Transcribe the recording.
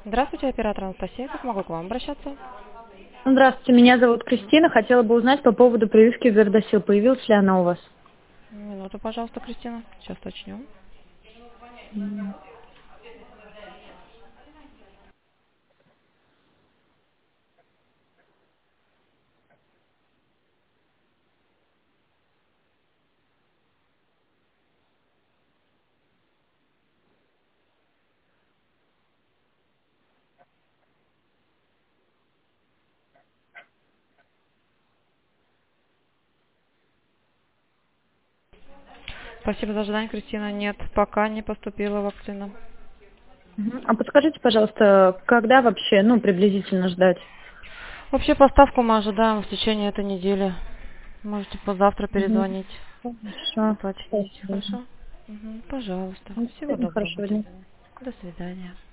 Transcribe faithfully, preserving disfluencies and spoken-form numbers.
Здравствуйте, оператор Анастасия. Как могу к вам обращаться? Здравствуйте, меня зовут Кристина. Хотела бы узнать по поводу прививки Гардасил. Появилась ли она у вас? Минуту, пожалуйста, Кристина. Сейчас начнем. М. Спасибо за ожидание, Кристина. Нет, пока не поступила вакцина. Мгм. А подскажите, пожалуйста, когда вообще, ну, приблизительно ждать? Вообще поставку мы ожидаем в течение этой недели. Можете позавтра Мгм. перезвонить, Хорошо. уточнить. Спасибо. Хорошо? Мгм, пожалуйста. Ну, Всего Сегодня доброго. хорошего До дня. свидания. До свидания.